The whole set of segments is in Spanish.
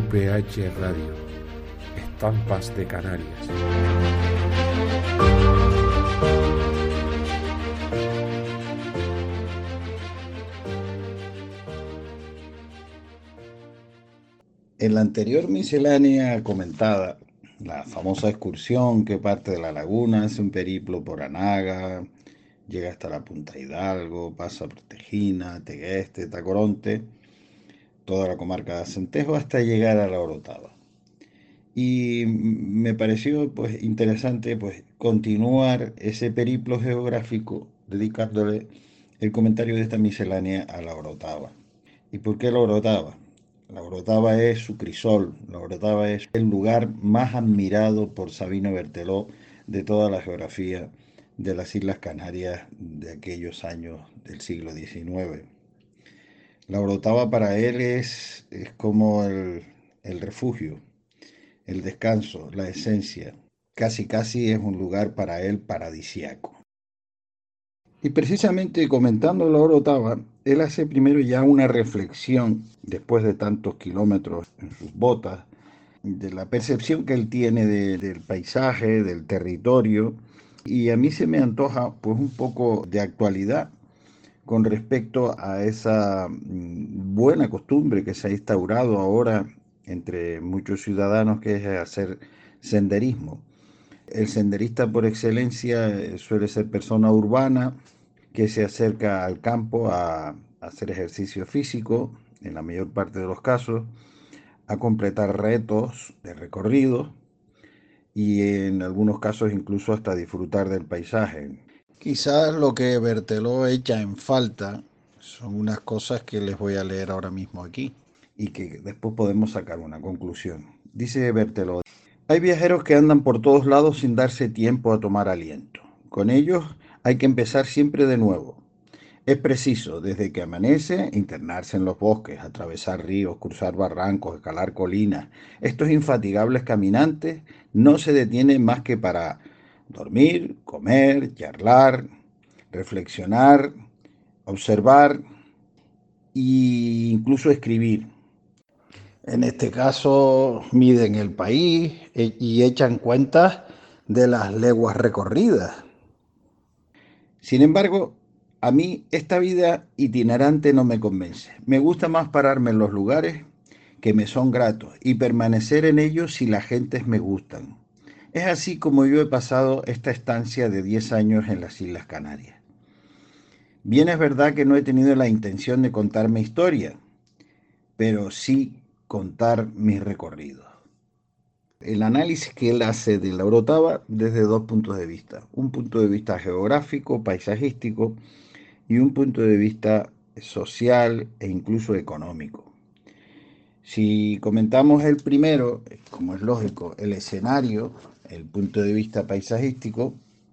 UPH Radio, Estampas de Canarias. En la anterior miscelánea comentada, la famosa excursión que parte de la laguna, hace un periplo por Anaga, llega hasta la Punta Hidalgo, pasa por Tejina, Tegueste, Tacoronte, toda la comarca de Acentejo hasta llegar a la Orotava. Y me pareció pues interesante pues continuar ese periplo geográfico dedicándole el comentario de esta miscelánea a la Orotava. ¿Y por qué la Orotava? La Orotava es su crisol, la Orotava es el lugar más admirado por Sabino Berteló de toda la geografía de las Islas Canarias de aquellos años del siglo XIX. La Orotava para él es como el refugio, el descanso, la esencia. Casi casi es un lugar para él paradisiaco. Y precisamente comentando la Orotava, él hace primero ya una reflexión, después de tantos kilómetros en sus botas, de la percepción que él tiene del paisaje, del territorio, y a mí se me antoja pues un poco de actualidad con respecto a esa buena costumbre que se ha instaurado ahora entre muchos ciudadanos, que es hacer senderismo. El senderista por excelencia suele ser persona urbana que se acerca al campo a hacer ejercicio físico, en la mayor parte de los casos, a completar retos de recorrido y en algunos casos incluso hasta disfrutar del paisaje. Quizás lo que Berteló echa en falta son unas cosas que les voy a leer ahora mismo aquí y que después podemos sacar una conclusión. Dice Berteló: hay viajeros que andan por todos lados sin darse tiempo a tomar aliento. Con ellos hay que empezar siempre de nuevo. Es preciso, desde que amanece, internarse en los bosques, atravesar ríos, cruzar barrancos, escalar colinas. Estos infatigables caminantes no se detienen más que para dormir, comer, charlar, reflexionar, observar e incluso escribir. En este caso, miden el país y echan cuentas de las leguas recorridas. Sin embargo, a mí esta vida itinerante no me convence. Me gusta más pararme en los lugares que me son gratos y permanecer en ellos si las gentes me gustan. Es así como yo he pasado esta estancia de 10 años en las Islas Canarias. Bien es verdad que no he tenido la intención de contar mi historia, pero sí contar mis recorridos. El análisis que él hace de la Orotava desde dos puntos de vista: un punto de vista geográfico, paisajístico, y un punto de vista social e incluso económico. Si comentamos el primero, como es lógico, el escenario, el punto de vista paisajístico,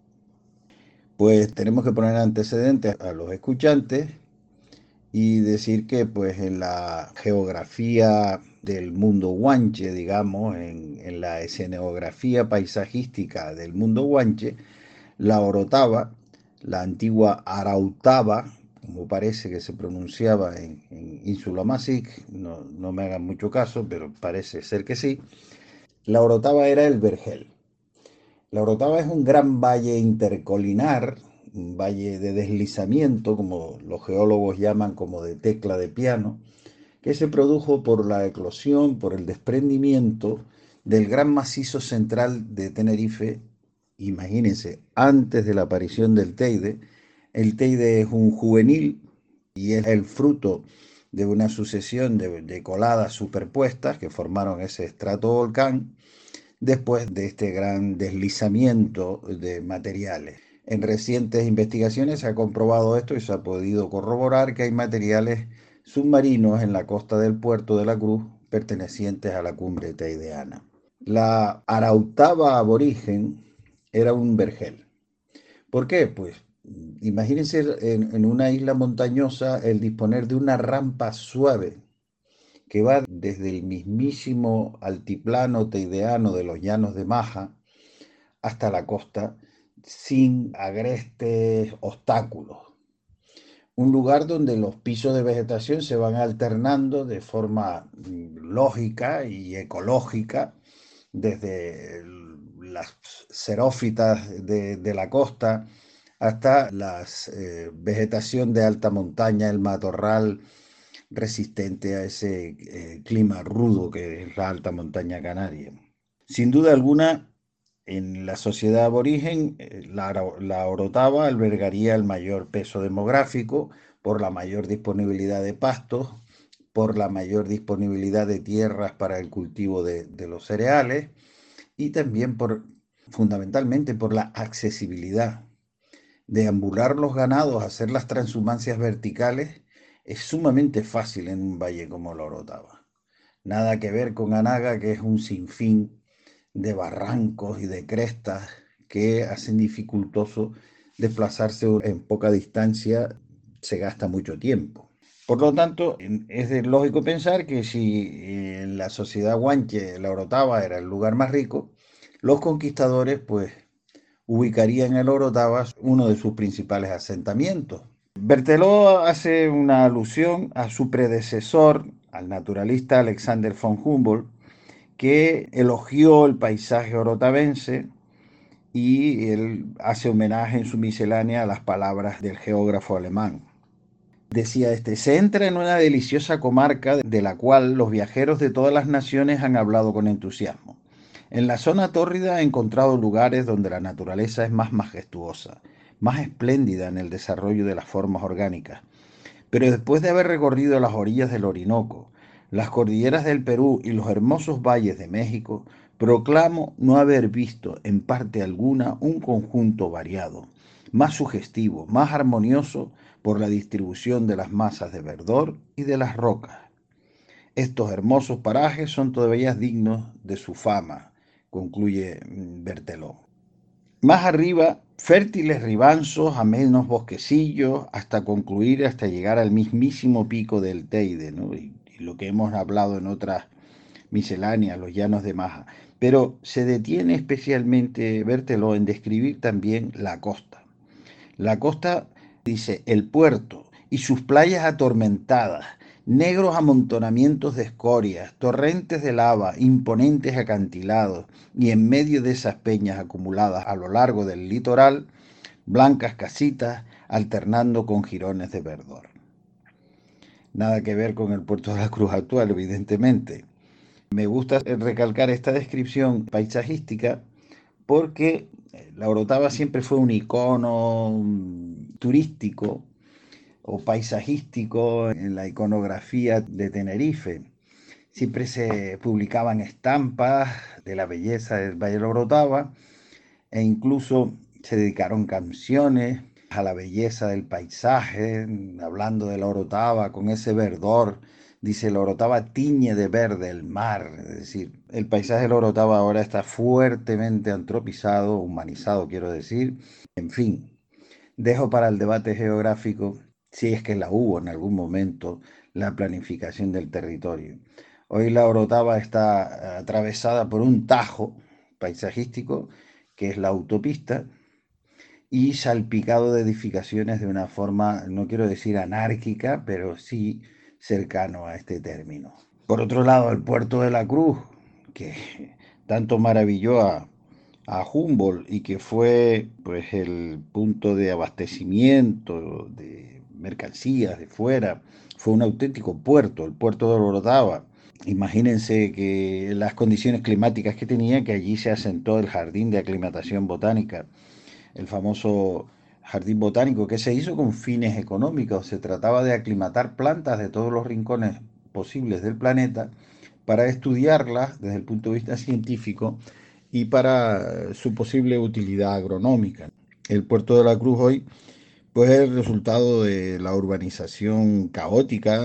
pues tenemos que poner antecedentes a los escuchantes y decir que pues en la geografía del mundo guanche, digamos, en la escenografía paisajística del mundo guanche, la Orotava, la antigua Arautava, como parece que se pronunciaba en Ínsula Masic, no me hagan mucho caso, pero parece ser que sí, la Orotava era el vergel. La Orotava es un gran valle intercolinar, un valle de deslizamiento, como los geólogos llaman, como de tecla de piano, que se produjo por la eclosión, por el desprendimiento del gran macizo central de Tenerife. Imagínense, antes de la aparición del Teide. El Teide es un juvenil y es el fruto de una sucesión de coladas superpuestas que formaron ese estratovolcán después de este gran deslizamiento de materiales. En recientes investigaciones se ha comprobado esto y se ha podido corroborar que hay materiales submarinos en la costa del puerto de la Cruz pertenecientes a la cumbre teideana. La Arautava aborigen era un vergel. ¿Por qué? Pues imagínense en una isla montañosa el disponer de una rampa suave que va desde el mismísimo altiplano teideano de los llanos de Maja hasta la costa sin agrestes obstáculos. un lugar donde los pisos de vegetación se van alternando de forma lógica y ecológica, desde las xerófitas de la costa hasta la vegetación de alta montaña, el matorral resistente a ese clima rudo que es la alta montaña canaria. Sin duda alguna, en la sociedad aborigen, la Orotava albergaría el mayor peso demográfico por la mayor disponibilidad de pastos, por la mayor disponibilidad de tierras para el cultivo de los cereales y también fundamentalmente por la accesibilidad. Deambular los ganados, hacer las transhumancias verticales, es sumamente fácil en un valle como la Orotava. Nada que ver con Anaga, que es un sinfín de barrancos y de crestas que hacen dificultoso desplazarse en poca distancia, se gasta mucho tiempo. Por lo tanto, es lógico pensar que si en la sociedad guanche la Orotava era el lugar más rico, los conquistadores pues ubicarían en el Orotava uno de sus principales asentamientos. Berthelot hace una alusión a su predecesor, al naturalista Alexander von Humboldt, que elogió el paisaje orotavense y él hace homenaje en su miscelánea a las palabras del geógrafo alemán. Decía este, se entra en una deliciosa comarca de la cual los viajeros de todas las naciones han hablado con entusiasmo. En la zona tórrida he encontrado lugares donde la naturaleza es más majestuosa, más espléndida en el desarrollo de las formas orgánicas. Pero después de haber recorrido las orillas del Orinoco, las cordilleras del Perú y los hermosos valles de México, proclamo no haber visto en parte alguna un conjunto variado, más sugestivo, más armonioso por la distribución de las masas de verdor y de las rocas. Estos hermosos parajes son todavía dignos de su fama, concluye Berthelot. Más arriba, fértiles ribanzos, amenos bosquecillos, hasta llegar al mismísimo pico del Teide, ¿no? Y lo que hemos hablado en otras misceláneas, los llanos de Maja. Pero se detiene especialmente Berthelot en describir también la costa. La costa, dice, el puerto y sus playas atormentadas, negros amontonamientos de escorias, torrentes de lava, imponentes acantilados, y en medio de esas peñas acumuladas a lo largo del litoral, blancas casitas alternando con jirones de verdor. Nada que ver con el puerto de la Cruz actual, evidentemente. Me gusta recalcar esta descripción paisajística porque la Orotava siempre fue un icono turístico o paisajístico en la iconografía de Tenerife. Siempre se publicaban estampas de la belleza del Valle de la Orotava e incluso se dedicaron canciones a la belleza del paisaje, hablando de la Orotava con ese verdor. Dice, la Orotava tiñe de verde el mar, es decir, el paisaje de la Orotava ahora está fuertemente antropizado, humanizado, quiero decir. En fin, dejo para el debate geográfico, si es que la hubo en algún momento, la planificación del territorio. Hoy la Orotava está atravesada por un tajo paisajístico, que es la autopista, y salpicado de edificaciones de una forma, no quiero decir anárquica, pero sí cercano a este término. Por otro lado, el puerto de la Cruz, que tanto maravilló a Humboldt y que fue pues el punto de abastecimiento de mercancías de fuera, fue un auténtico puerto, el puerto de Orotava. Imagínense que las condiciones climáticas que tenía, que allí se asentó el jardín de aclimatación botánica, el famoso jardín botánico que se hizo con fines económicos. Se trataba de aclimatar plantas de todos los rincones posibles del planeta para estudiarlas desde el punto de vista científico y para su posible utilidad agronómica. El puerto de la Cruz hoy pues es el resultado de la urbanización caótica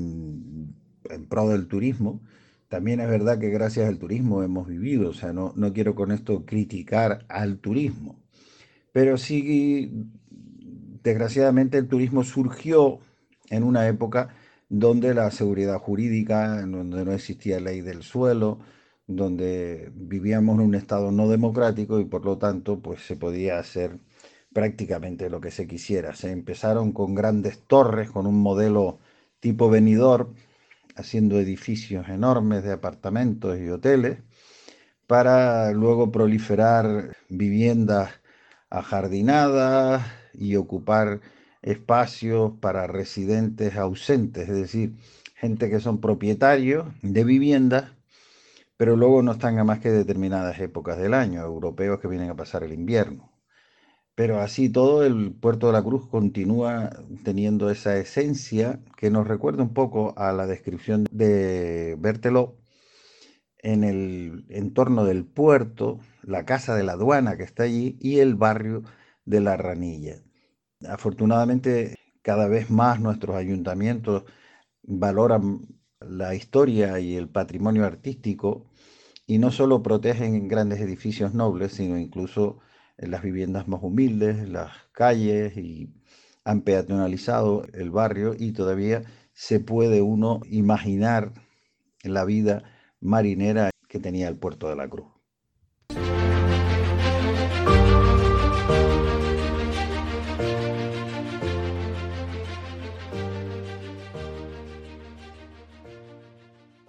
en pro del turismo. También es verdad que gracias al turismo hemos vivido, o sea, no quiero con esto criticar al turismo, pero sí, desgraciadamente el turismo surgió en una época donde la seguridad jurídica, donde no existía ley del suelo, donde vivíamos en un estado no democrático y por lo tanto pues se podía hacer prácticamente lo que se quisiera. Se empezaron con grandes torres, con un modelo tipo Benidorm, haciendo edificios enormes de apartamentos y hoteles, para luego proliferar viviendas ajardinadas y ocupar espacios para residentes ausentes, es decir, gente que son propietarios de viviendas, pero luego no están a más que determinadas épocas del año, europeos que vienen a pasar el invierno. Pero así todo, el Puerto de la Cruz continúa teniendo esa esencia que nos recuerda un poco a la descripción de Berthelot en el entorno del puerto, la casa de la aduana que está allí y el barrio de La Ranilla. Afortunadamente, cada vez más nuestros ayuntamientos valoran la historia y el patrimonio artístico y no solo protegen grandes edificios nobles, sino incluso las viviendas más humildes, las calles, y han peatonalizado el barrio y todavía se puede uno imaginar la vida marinera que tenía el Puerto de la Cruz.